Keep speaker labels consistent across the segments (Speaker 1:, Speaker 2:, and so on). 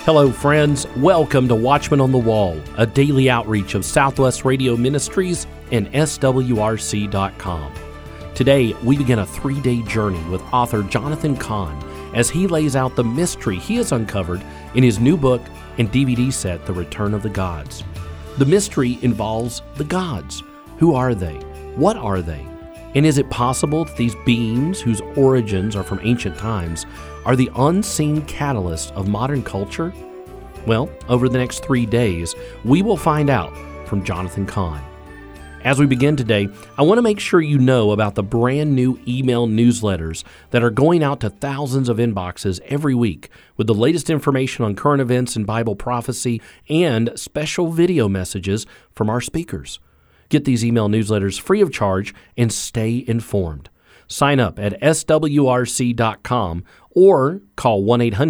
Speaker 1: Hello, friends. Welcome to Watchmen on the Wall, a daily outreach of Southwest Radio Ministries and SWRC.com. Today, we begin a 3-day journey with author Jonathan Cahn as he lays out the mystery he has uncovered in his new book and DVD set, The Return of the Gods. The mystery involves the gods. Who are they? What are they? And is it possible that these beings, whose origins are from ancient times, are the unseen catalyst of modern culture? Well, over the next 3 days, we will find out from Jonathan Cahn. As we begin today, I want to make sure you know about the brand new email newsletters that are going out to thousands of inboxes every week with the latest information on current events and Bible prophecy and special video messages from our speakers. Get these email newsletters free of charge and stay informed. Sign up at swrc.com or call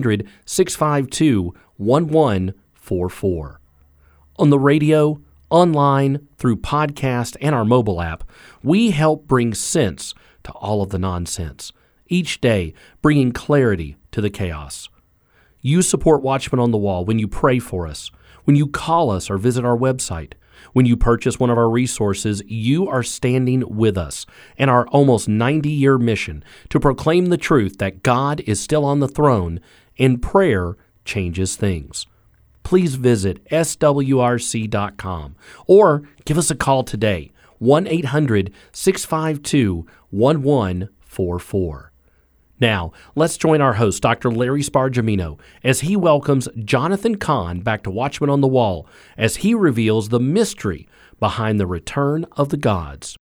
Speaker 1: 1-800-652-1144. On the radio, online, through podcast, and our mobile app, we help bring sense to all of the nonsense, each day bringing clarity to the chaos. You support Watchmen on the Wall when you pray for us, when you call us or visit our website. When you purchase one of our resources, you are standing with us in our almost 90-year mission to proclaim the truth that God is still on the throne and prayer changes things. Please visit swrc.com or give us a call today, 1-800-652-1144. Now, let's join our host, Dr. Larry Spargimino, as he welcomes Jonathan Cahn back to Watchmen on the Wall as he reveals the mystery behind the return of the gods.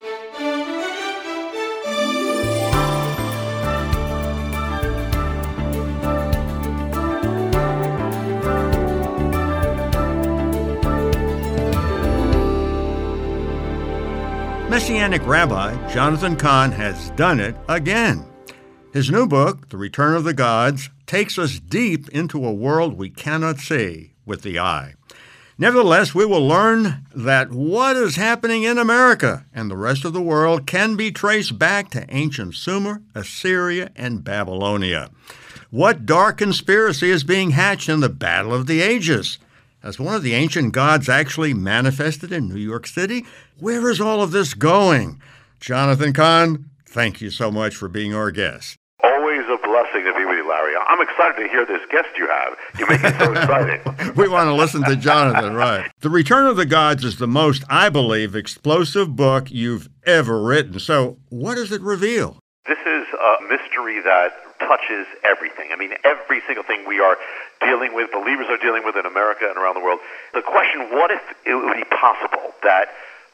Speaker 2: Messianic Rabbi Jonathan Cahn has done it again. His new book, The Return of the Gods, takes us deep into a world we cannot see with the eye. Nevertheless, we will learn that what is happening in America and the rest of the world can be traced back to ancient Sumer, Assyria, and Babylonia. What dark conspiracy is being hatched in the Battle of the Ages? Has one of the ancient gods actually manifested in New York City? Where is all of this going? Jonathan Cahn, thank you so much for being our guest.
Speaker 3: Always a blessing to be with you, Larry. I'm excited to hear this guest you have. You make it so exciting.
Speaker 2: We want to listen to Jonathan, right? The Return of the Gods is the most, I believe, explosive book you've ever written. So what does it reveal?
Speaker 3: This is a mystery that touches everything. I mean, every single thing we are dealing with, believers are dealing with in America and around the world. The question, what if it would be possible that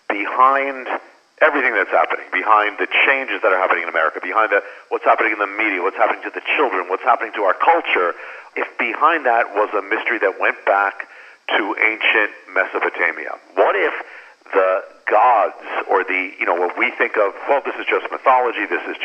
Speaker 3: behind everything that's happening, behind the changes that are happening in America, behind what's happening in the media, what's happening to the children, what's happening to our culture, if behind that was a mystery that went back to ancient Mesopotamia? What if the gods, or what we think of, well, this is just mythology, this is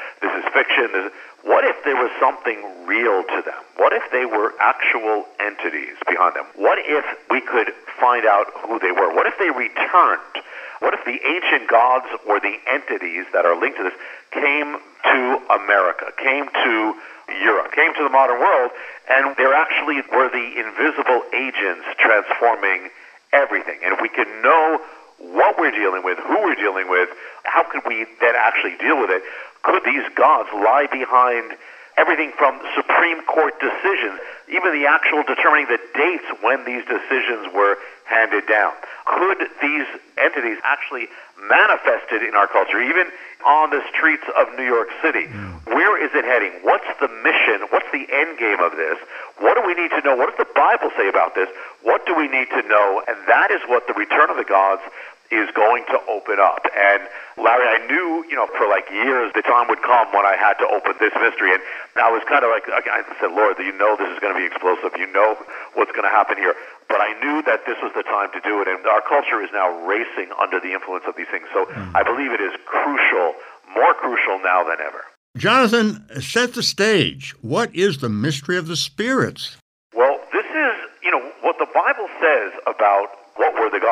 Speaker 3: fiction, what if there was something real to them? What if they were actual entities behind them? What if we could find out who they were? What if they returned? What if the ancient gods or the entities that are linked to this came to America, came to Europe, came to the modern world, and they actually were the invisible agents transforming everything? And if we could know what we're dealing with, who we're dealing with, how could we then actually deal with it? Could these gods lie behind everything from Supreme Court decisions, even the actual determining the dates when these decisions were handed down? Could these entities actually manifested in our culture, even on the streets of New York City? Where is it heading? What's the mission? What's the end game of this? What do we need to know? What does the Bible say about this? What do we need to know? And that is what the Return of the Gods is going to open up. And Larry, I knew, for years the time would come when I had to open this mystery. And I was kind of I said, Lord, this is going to be explosive. You know what's going to happen here. But I knew that this was the time to do it. And our culture is now racing under the influence of these things. So I believe it is crucial, more crucial now than ever.
Speaker 2: Jonathan, set the stage. What is the mystery of the spirits?
Speaker 3: Well, this is, what the Bible says about what were the gods.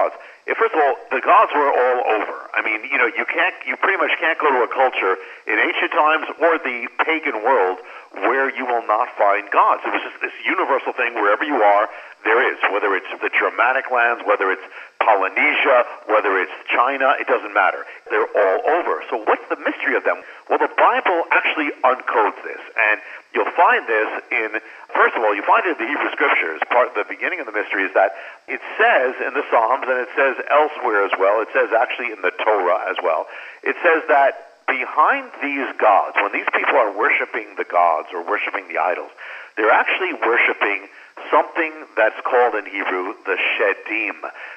Speaker 3: First of all, the gods were all over. I mean, you pretty much can't go to a culture in ancient times or the pagan world where you will not find gods. It was just this universal thing. Wherever you are, there is. Whether it's the Germanic lands, whether it's Polynesia, whether it's China, it doesn't matter. They're all over. So what's the mystery of them? Well, the Bible actually uncodes this. And you'll find this first of all, you find it in the Hebrew Scriptures. The beginning of the mystery is that it says in the Psalms, and it says elsewhere as well, it says actually in the Torah as well, it says that behind these gods, when these people are worshiping the gods or worshiping the idols, they're actually worshiping something that's called in Hebrew the Shedim.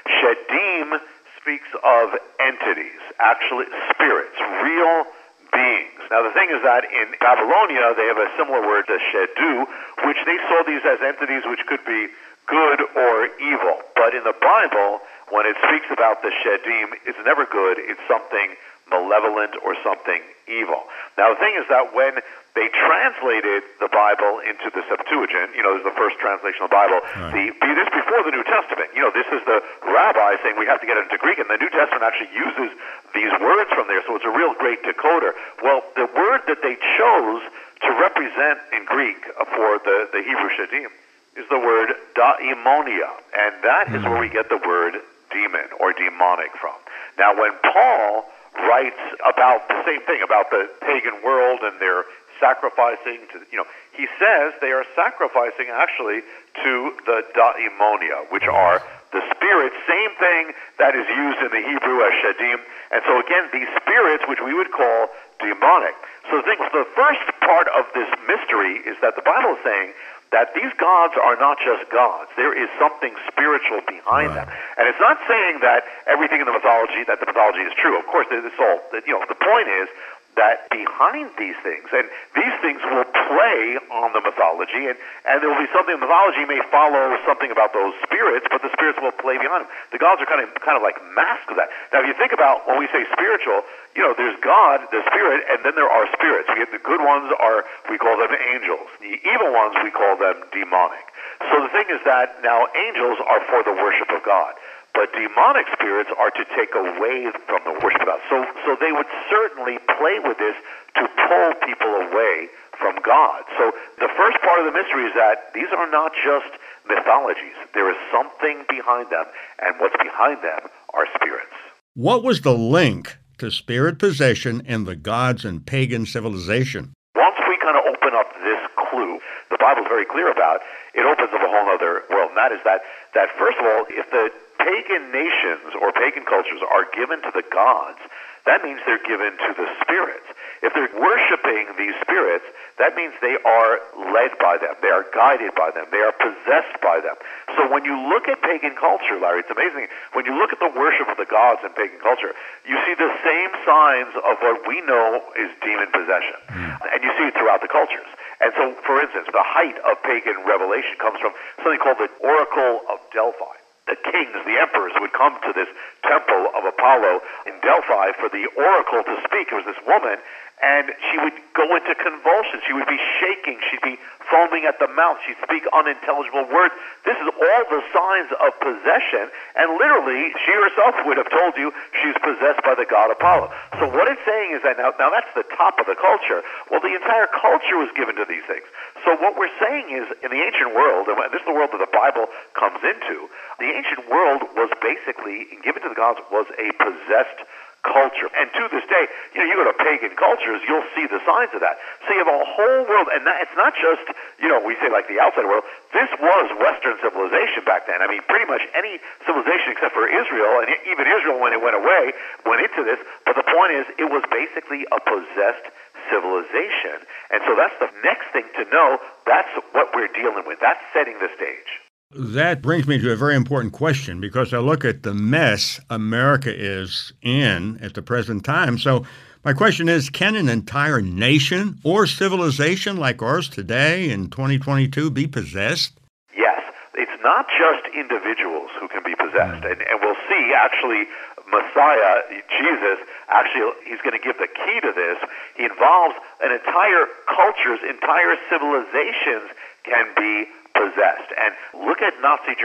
Speaker 3: Shedim speaks of entities, actually spirits, real beings. Now the thing is that in Babylonia they have a similar word, the Shedu, which they saw these as entities which could be good or evil. But in the Bible, when it speaks about the Shedim, it's never good, it's something malevolent or something evil. Now the thing is that when they translated the Bible into the Septuagint, this is the first translation of the Bible, right. This before the New Testament, this is the rabbi saying we have to get it into Greek, and the New Testament actually uses these words from there, so it's a real great decoder. Well, the word that they chose to represent in Greek for the Hebrew Shedim is the word daimonia, and that is where we get the word demon or demonic from. Now when Paul writes about the same thing, about the pagan world and their sacrificing to, he says they are sacrificing actually to the daimonia, which are the spirits, same thing that is used in the Hebrew as Shedim. And so again, these spirits, which we would call demonic. So the first part of this mystery is that the Bible is saying that these gods are not just gods. There is something spiritual behind them. And it's not saying that everything in the mythology is true. Of course, it's all, the point is that behind these things, and these things will play on the mythology, and there will be something, mythology may follow something about those spirits, but the spirits will play behind them. The gods are kind of like masks of that. Now, if you think about when we say spiritual, there's God, the spirit, and then there are spirits. The good ones we call them angels. The evil ones, we call them demonic. So the thing is that now angels are for the worship of God, but demonic spirits are to take away from the worship of God. So they would certainly play with this to pull people away from God. So the first part of the mystery is that these are not just mythologies. There is something behind them, and what's behind them are spirits.
Speaker 2: What was the link to spirit possession and the gods and pagan civilization?
Speaker 3: Once we kind of open up this clue, the Bible's very clear about, it opens up a whole other world. And that is that first of all, if the pagan nations or pagan cultures are given to the gods, that means they're given to the spirits. If they're worshiping these spirits, that means they are led by them. They are guided by them. They are possessed by them. So when you look at pagan culture, Larry, it's amazing. When you look at the worship of the gods in pagan culture, you see the same signs of what we know is demon possession. And you see it throughout the cultures. And so, for instance, the height of pagan revelation comes from something called the Oracle of Delphi. The kings, the emperors, would come to this temple of Apollo in Delphi for the oracle to speak. It was this woman, and she would go into convulsions. She would be shaking. She'd be foaming at the mouth. She'd speak unintelligible words. This is all the signs of possession, and literally, she herself would have told you she's possessed by the god Apollo. So what it's saying is that now that's the top of the culture. Well, the entire culture was given to these things. So what we're saying is, in the ancient world, and this is the world that the Bible comes into, the ancient world was basically, given to the gods, was a possessed culture. And to this day, you go to pagan cultures, you'll see the signs of that. So you have a whole world, and it's not just, we say like the outside world. This was Western civilization back then. I mean, pretty much any civilization except for Israel, and even Israel when it went away, went into this. But the point is, it was basically a possessed civilization. And so that's the next thing to know. That's what we're dealing with. That's setting the stage.
Speaker 2: That brings me to a very important question, because I look at the mess America is in at the present time. So my question is, can an entire nation or civilization like ours today in 2022 be possessed?
Speaker 3: Yes. It's not just individuals who can be possessed. And we'll see, actually, Messiah, Jesus, actually, he's going to give the key to this. He involves an entire cultures, entire civilizations can be possessed. And look at Nazi Germany. You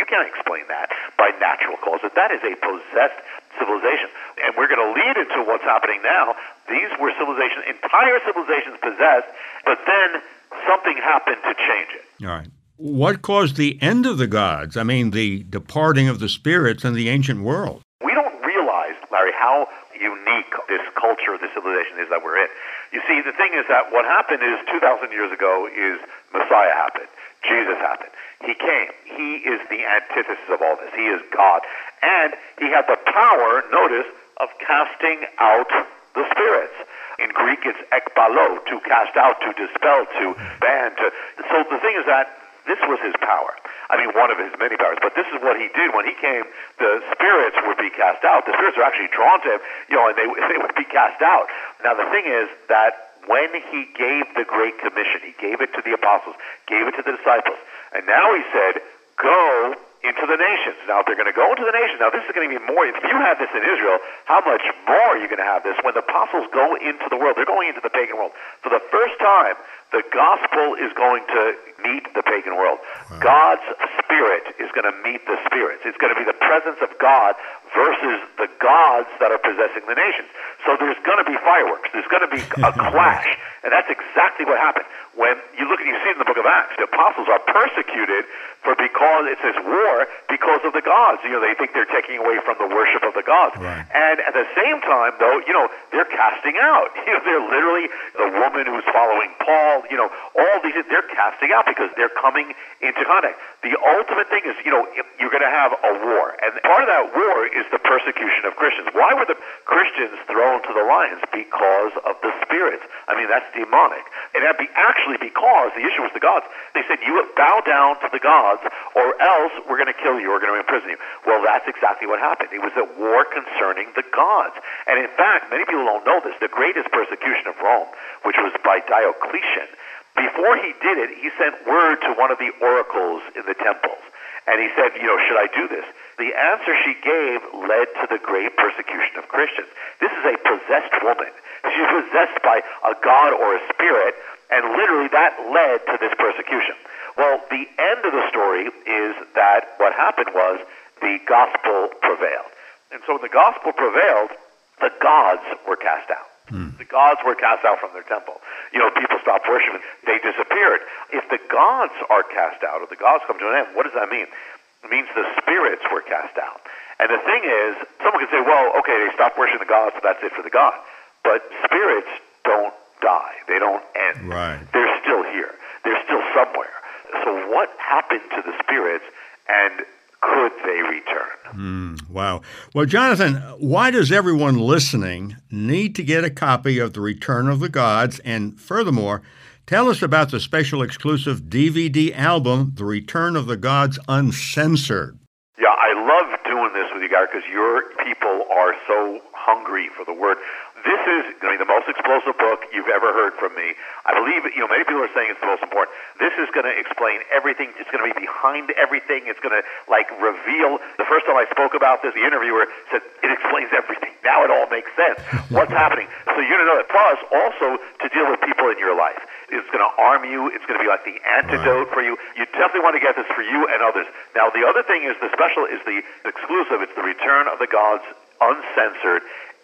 Speaker 3: can't explain that by natural causes. That is a possessed civilization. And we're going to lead into what's happening now. These were civilizations, entire civilizations possessed, but then something happened to change it.
Speaker 2: All right. What caused the end of the gods? I mean, the departing of the spirits in the ancient world.
Speaker 3: We don't realize, Larry, how unique this culture, this civilization is that we're in. You see, the thing is that what happened is 2,000 years ago is Messiah happened. Jesus happened. He came. He is the antithesis of all this. He is God. And he had the power, notice, of casting out the spirits. In Greek, it's ekbalo, to cast out, to dispel, to ban. So the thing is that this was his power. I mean, one of his many powers. But this is what he did. When he came, the spirits would be cast out. The spirits were actually drawn to him, and they would be cast out. Now, the thing is that when he gave the Great Commission, he gave it to the apostles, gave it to the disciples, and now he said, go into the nations. Now, if they're going to go into the nations, now this is going to be more. If you have this in Israel, how much more are you going to have this when the apostles go into the world? They're going into the pagan world. For the first time, the gospel is going to meet the pagan world. Wow. God's Spirit is going to meet the spirits. It's going to be the presence of God versus the gods that are possessing the nations. So there's going to be fireworks. There's going to be a clash. And that's exactly what happened. When you look and you see it in the book of Acts, the apostles are persecuted because it says war because of the gods. They think they're taking away from the worship of the gods.
Speaker 2: Right.
Speaker 3: And at the same time, though, they're casting out. They're literally the woman who's following Paul. All these, they're casting out because they're coming into contact. The ultimate thing is, you're going to have a war. And part of that war is the persecution of Christians. Why were the Christians thrown to the lions? Because of the spirits. I mean, that's demonic. And that'd be actually because the issue was the gods. They said, you bow down to the gods, or else we're going to kill you, we're going to imprison you. Well, that's exactly what happened. It was a war concerning the gods. And in fact, many people don't know this, the greatest persecution of Rome, which was by Diocletian, before he did it, he sent word to one of the oracles in the temples. And he said, should I do this? The answer she gave led to the great persecution of Christians. This is a possessed woman. She's possessed by a god or a spirit, and literally that led to this persecution. Well, the end of the story is that what happened was the gospel prevailed. And so when the gospel prevailed, the gods were cast out. The gods were cast out from their temple. People stopped worshiping. They disappeared. If the gods are cast out, or the gods come to an end, what does that mean? It means the spirits were cast out. And the thing is, someone could say, well, okay, they stopped worshiping the gods, so that's it for the god. But spirits don't die. They don't end.
Speaker 2: Right.
Speaker 3: They're still here. They're still somewhere. So what happened to the spirits, and could they return?
Speaker 2: Wow. Well, Jonathan, why does everyone listening need to get a copy of The Return of the Gods? And furthermore, tell us about the special exclusive DVD album, The Return of the Gods Uncensored.
Speaker 3: Yeah, I love doing this with you guys because your people are so hungry for the word. This is going to be the most explosive book you've ever heard from me. I believe, many people are saying it's the most important. This is going to explain everything. It's going to be behind everything. It's going to, reveal. The first time I spoke about this, the interviewer said, it explains everything. Now it all makes sense. What's happening? So you're going to know that. Plus, also, to deal with people in your life. It's going to arm you. It's going to be like the antidote for you. You definitely want to get this for you and others. Now, the other thing is the special is the exclusive. It's The Return of the Gods Uncensored.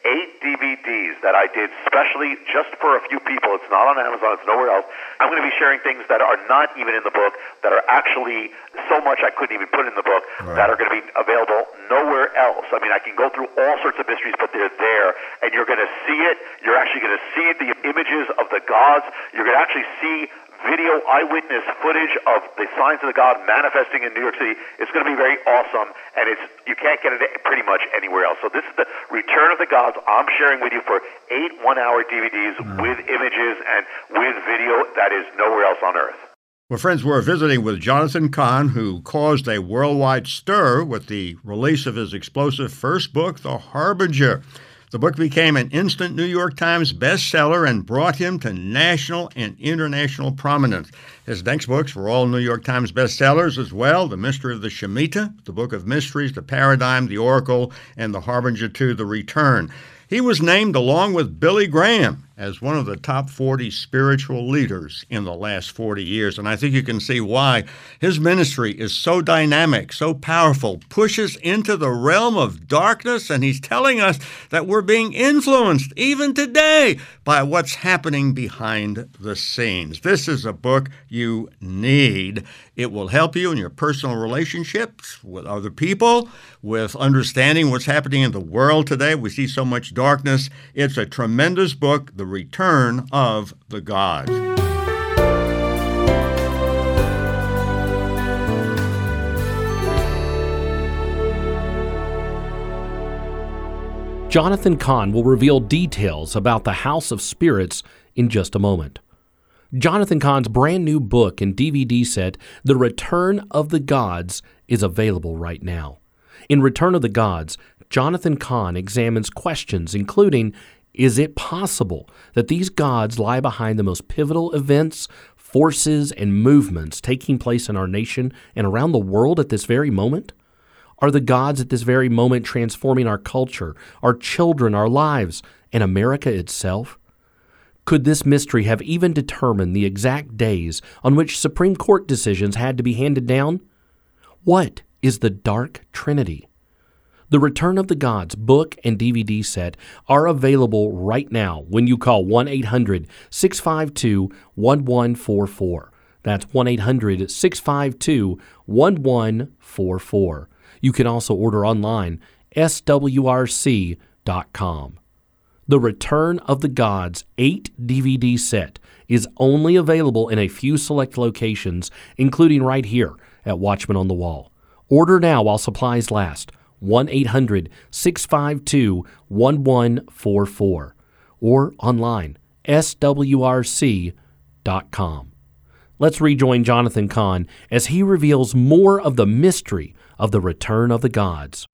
Speaker 3: 8 DVDs that I did specially just for a few people. It's not on Amazon. It's nowhere else. I'm going to be sharing things that are not even in the book, that are actually so much I couldn't even put in the book, that are going to be available nowhere else. I mean, I can go through all sorts of mysteries, but they're there, and you're going to see it. You're actually going to see the images of the gods. You're going to actually see video eyewitness footage of the signs of the god manifesting in New York City. It's going to be very awesome, and you can't get it pretty much anywhere else. So this is the Return of the Gods I'm sharing with you for 8 one-hour DVDs with images and with video that is nowhere else on earth.
Speaker 2: Well, friends, we're visiting with Jonathan Cahn, who caused a worldwide stir with the release of his explosive first book, The Harbinger. The book became an instant New York Times bestseller and brought him to national and international prominence. His next books were all New York Times bestsellers as well: The Mystery of the Shemitah, The Book of Mysteries, The Paradigm, The Oracle, and The Harbinger 2, The Return. He was named, along with Billy Graham, as one of the top 40 spiritual leaders in the last 40 years. And I think you can see why his ministry is so dynamic, so powerful, pushes into the realm of darkness, and he's telling us that we're being influenced even today by what's happening behind the scenes. This is a book you need. It will help you in your personal relationships with other people, with understanding what's happening in the world today. We see so much darkness. It's a tremendous book, The Return of the Gods.
Speaker 1: Jonathan Cahn will reveal details about the House of Spirits in just a moment. Jonathan Cahn's brand new book and DVD set, The Return of the Gods, is available right now. In Return of the Gods, Jonathan Cahn examines questions including, is it possible that these gods lie behind the most pivotal events, forces, and movements taking place in our nation and around the world at this very moment? Are the gods at this very moment transforming our culture, our children, our lives, and America itself? Could this mystery have even determined the exact days on which Supreme Court decisions had to be handed down? What is the Dark Trinity? The Return of the Gods book and DVD set are available right now when you call 1-800-652-1144. That's 1-800-652-1144. You can also order online, swrc.com. The Return of the Gods 8 DVD set is only available in a few select locations, including right here at Watchman on the Wall. Order now while supplies last. 1-800-652-1144 or online, swrc.com. Let's rejoin Jonathan Cahn as he reveals more of the mystery of the Return of the Gods.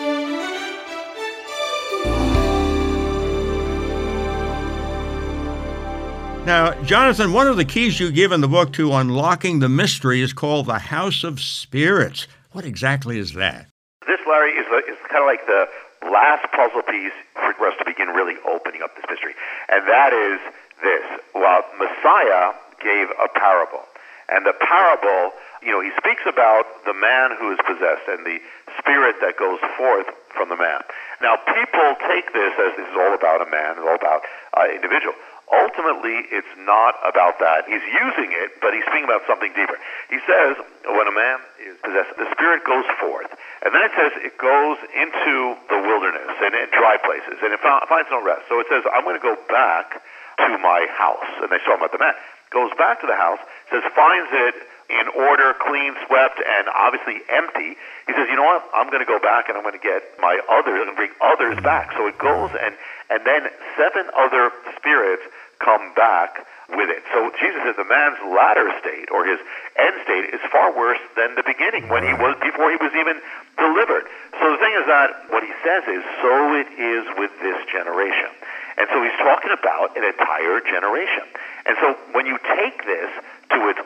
Speaker 2: Now, Jonathan, one of the keys you give in the book to unlocking the mystery is called the House of Spirits. What exactly is that?
Speaker 3: This, Larry, is kind of like the last puzzle piece for us to begin really opening up this mystery. And that is this. Well, Messiah gave a parable. And the parable, he speaks about the man who is possessed and the spirit that goes forth from the man. Now, people take this as this is all about a man, it's all about an individual. Ultimately, it's not about that. He's using it, but he's speaking about something deeper. He says, when a man is possessed, the spirit goes forth. And then it says it goes into the wilderness and in dry places, and it finds no rest. So it says, I'm going to go back to my house. And they saw him at the man. Goes back to the house, says, finds it in order, clean, swept, and obviously empty. He says, you know what? I'm going to go back and I'm going to get my others, I'm going to bring others back. So it goes, and then 7 other spirits come back with it. So Jesus says the man's latter state, or his end state, is far worse than the beginning, when he was, before he was even delivered. So the thing is that what he says is, so it is with this generation. And so he's talking about an entire generation. And so when you take this to its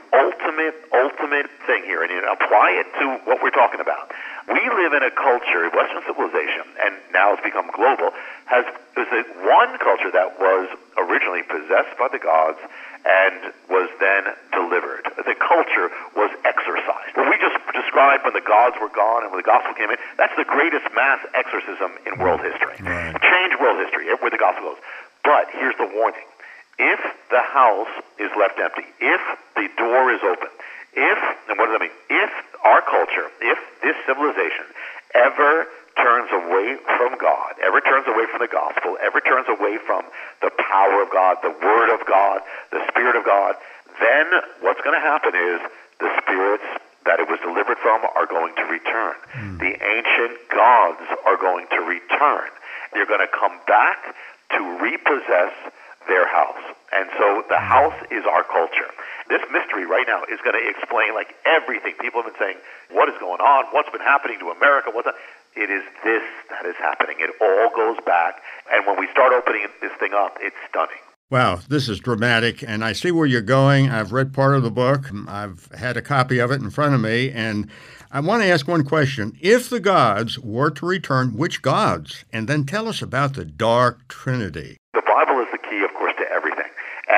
Speaker 3: ultimate thing here, and you apply it to what we're talking about, we live in a culture, Western civilization, and now it's become global, is one culture that was originally possessed by the gods and was then delivered. The culture was exorcised. What we just described when the gods were gone and when the gospel came in, that's the greatest mass exorcism in world history.
Speaker 2: Right.
Speaker 3: Change world history, where the gospel goes. But here's the warning. If the house is left empty, if the door is open, and what does that mean? If our culture, if this civilization ever turns away from God, ever turns away from the gospel, ever turns away from the power of God, the word of God, the Spirit of God, then what's going to happen is the spirits that it was delivered from are going to return. The ancient gods are going to return. They're going to come back to repossess their house. And so the house is our culture. This mystery right now is going to explain like everything. People have been saying, what is going on? What's been happening to America? It is this that is happening. It all goes back. And when we start opening this thing up, it's stunning.
Speaker 2: Wow, this is dramatic, and I see where you're going. I've read part of the book. I've had a copy of it in front of me, and I want to ask one question. If the gods were to return, which gods? And then tell us about the Dark Trinity.
Speaker 3: The Bible is the key, of course, to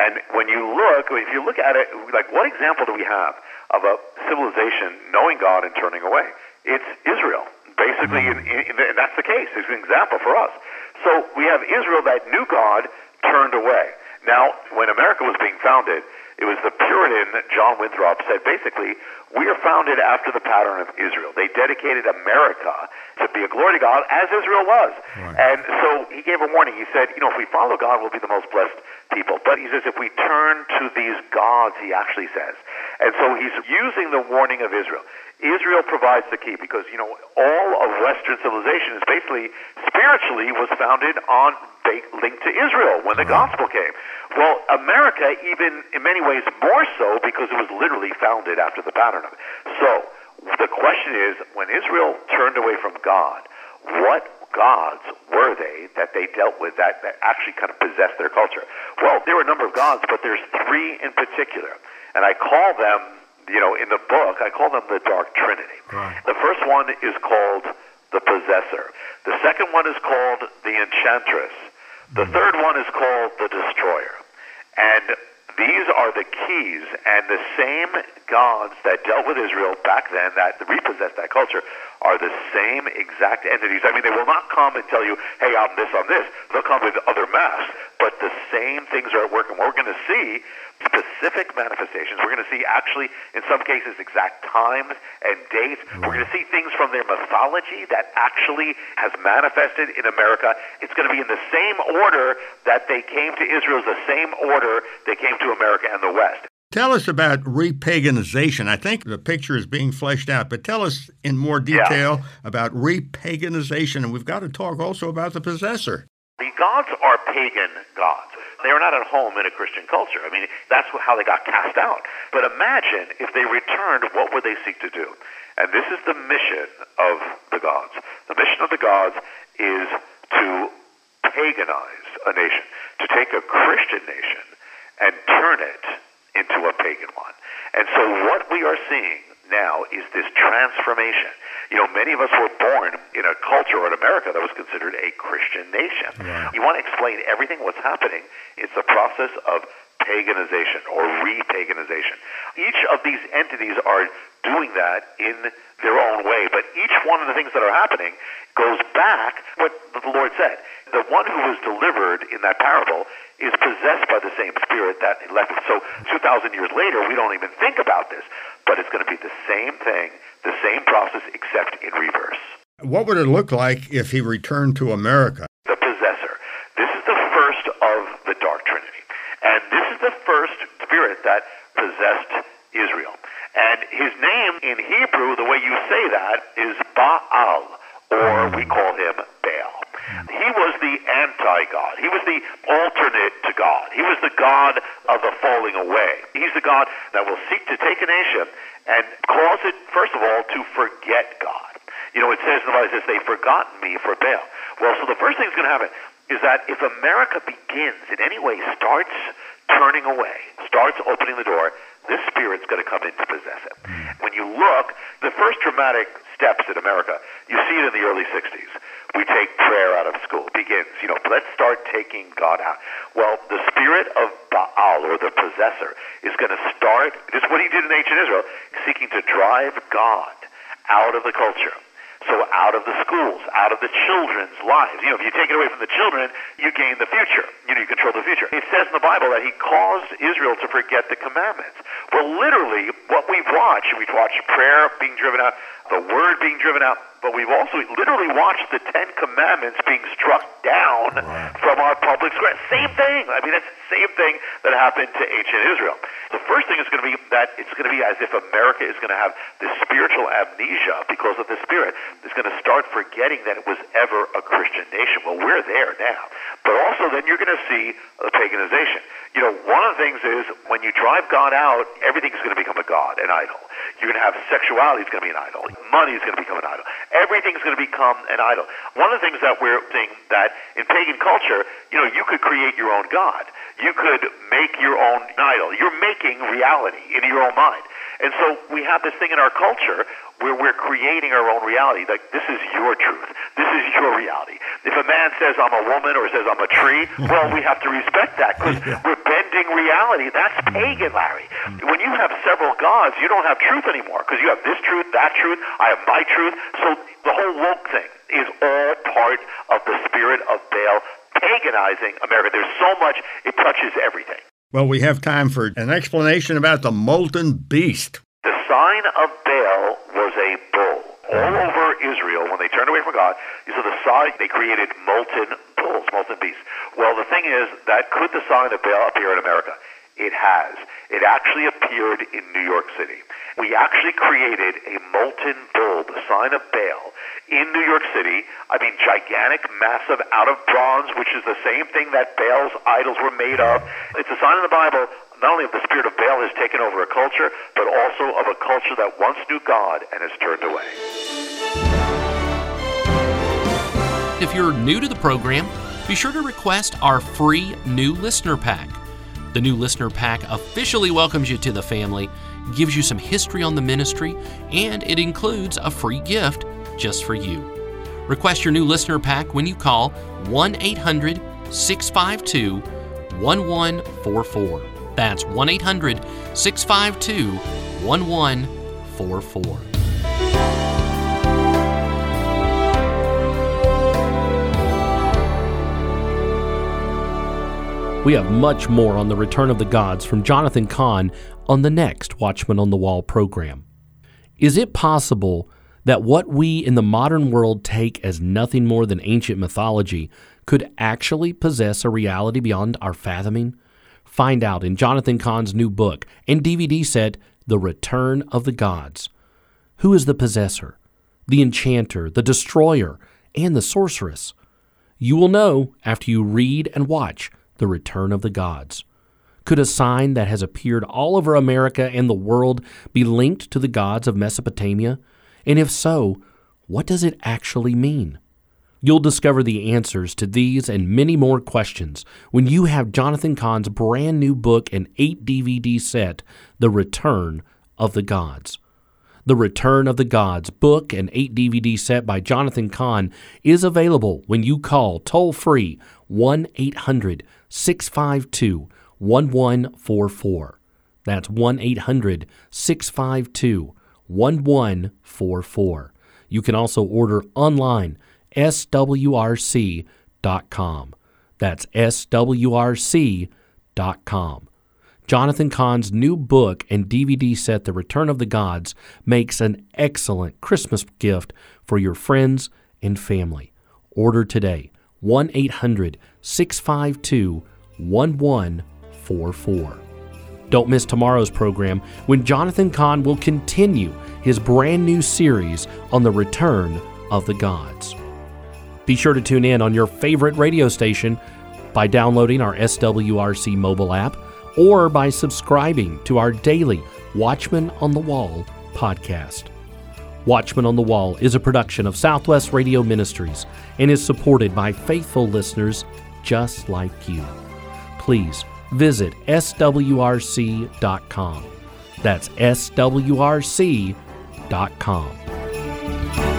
Speaker 3: And when you look, if you look at it, like what example do we have of a civilization knowing God and turning away? It's Israel. Basically, and that's the case. It's an example for us. So we have Israel that knew God, turned away. Now, when America was being founded, it was the Puritan John Winthrop said, basically, we are founded after the pattern of Israel. They dedicated America to be a glory to God, as Israel was. Right. And so he gave a warning. He said, if we follow God, we'll be the most blessed people. But he says, if we turn to these gods, he actually says. And so he's using the warning of Israel. Israel provides the key because, all of Western civilization is basically, spiritually, was founded on, linked to Israel when the gospel came. Well, America, even in many ways more so, because it was literally founded after the pattern of it. So, the question is, when Israel turned away from God, what gods were they that they dealt with that actually kind of possessed their culture? Well, there were a number of gods, but there's three in particular. And I call them, in the book, I call them the Dark Trinity. Right. The first one is called the Possessor. The second one is called the Enchantress. The third one is called the Destroyer. And these are the keys, and the same gods that dealt with Israel back then, that repossessed that culture, are the same exact entities. I mean, they will not come and tell you, hey, I'm this, I'm this. They'll come with other masks, but the same things are at work, and we're going to see specific manifestations. We're going to see, actually, in some cases, exact times and dates. We're going to see things from their mythology that actually has manifested in America. It's going to be in the same order that they came to Israel, the same order they came to America and the West.
Speaker 2: Tell us about repaganization. I think the picture is being fleshed out, but tell us in more detail about repaganization, and we've got to talk also about the possessor.
Speaker 3: The gods are pagan gods. They are not at home in a Christian culture. I mean, that's how they got cast out. But imagine if they returned, what would they seek to do? And this is the mission of the gods. The mission of the gods is to paganize a nation, to take a Christian nation and turn it into a pagan one. And so what we are seeing now is this transformation. Many of us were born in a culture or in America that was considered a Christian nation. Yeah. You want to explain everything, what's happening. It's the process of paganization or repaganization. Each of these entities are doing that in their own way, but each one of the things that are happening goes back what the Lord said. The one who was delivered in that parable is possessed by the same spirit that left him. So 2,000 years later, we don't even think about this, but it's going to be the same thing, the same process, except in reverse.
Speaker 2: What would it look like if he returned to America?
Speaker 3: The possessor. This is the first of the Dark Trinity. And this is the first spirit that possessed Israel. And his name in Hebrew, the way you say that, is Baal, or we call him Baal. He was the anti-God. He was the alternate to God. He was the God of the falling away. He's the God that will seek to take a nation and cause it, first of all, to forget God. It says in the Bible, it says, they've forgotten me for Baal. Well, so the first thing that's going to happen is that if America begins, in any way, starts turning away, starts opening the door, this spirit's going to come in to possess it. When you look, the first dramatic steps in America, you see it in the early 60s. We take prayer out of school. It begins, let's start taking God out. Well, the spirit of Baal, or the possessor, is going to start, just what he did in ancient Israel, seeking to drive God out of the culture. So out of the schools, out of the children's lives. If you take it away from the children, you gain the future. You control the future. It says in the Bible that he caused Israel to forget the commandments. Well, literally, what we've watched prayer being driven out, the word being driven out, but we've also literally watched the 10 Commandments being struck down from our public square. Same thing. I mean, that's the same thing that happened to ancient Israel. The first thing is going to be that it's going to be as if America is going to have this spiritual amnesia because of the Spirit. It's going to start forgetting that it was ever a Christian nation. Well, we're there now. But also then you're going to see the paganization. One of the things is when you drive God out, everything's going to become a god, an idol. You're going to have sexuality is going to be an idol. Money is going to become an idol. Everything's going to become an idol. One of the things that we're seeing that in pagan culture, you could create your own god. You could make your own idol. You're making reality in your own mind. And so we have this thing in our culture where we're creating our own reality. Like, this is your truth. This is your reality. If a man says I'm a woman or says I'm a tree, well, we have to respect that because we're bending bending reality. That's pagan, Larry. When you have several gods, you don't have truth anymore because you have this truth, that truth, I have my truth. So the whole woke thing is all part of the spirit of Baal paganizing America. There's so much, it touches everything.
Speaker 2: Well, we have time for an explanation about the molten beast.
Speaker 3: The sign of Baal was a bull. All over Israel, when they turned away from God, you saw the sign, they created molten bulls, molten beasts. Well, the thing is, that could the sign of Baal appear in America? It has. It actually appeared in New York City. We actually created a molten bull, the sign of Baal, in New York City. I mean, gigantic, massive, out of bronze, which is the same thing that Baal's idols were made of. It's a sign in the Bible, not only of the spirit of Baal has taken over a culture, but also of a culture that once knew God and has turned away.
Speaker 1: If you're new to the program, be sure to request our free new listener pack. The new listener pack officially welcomes you to the family, gives you some history on the ministry, and it includes a free gift just for you. Request your new listener pack when you call 1-800-652-1144. That's 1-800-652-1144. We have much more on the return of the gods from Jonathan Cahn on the next Watchman on the Wall program. Is it possible that what we in the modern world take as nothing more than ancient mythology could actually possess a reality beyond our fathoming? Find out in Jonathan Cahn's new book and DVD set, The Return of the Gods. Who is the possessor, the enchanter, the destroyer, and the sorceress? You will know after you read and watch The Return of the Gods. Could a sign that has appeared all over America and the world be linked to the gods of Mesopotamia? And if so, what does it actually mean? You'll discover the answers to these and many more questions when you have Jonathan Cahn's brand new book and 8 DVD set, The Return of the Gods. The Return of the Gods book and 8 DVD set by Jonathan Cahn is available when you call toll-free 1-800-652-1144. That's 1-800-652-1144. You can also order online, swrc.com. That's swrc.com. Jonathan Cahn's new book and DVD set, The Return of the Gods, makes an excellent Christmas gift for your friends and family. Order today, 1-800-652-1144. Don't miss tomorrow's program when Jonathan Cahn will continue his brand new series on the return of the gods. Be sure to tune in on your favorite radio station by downloading our SWRC mobile app or by subscribing to our daily Watchman on the Wall podcast. Watchman on the Wall is a production of Southwest Radio Ministries and is supported by faithful listeners just like you. Please visit swrc.com. That's swrc.com.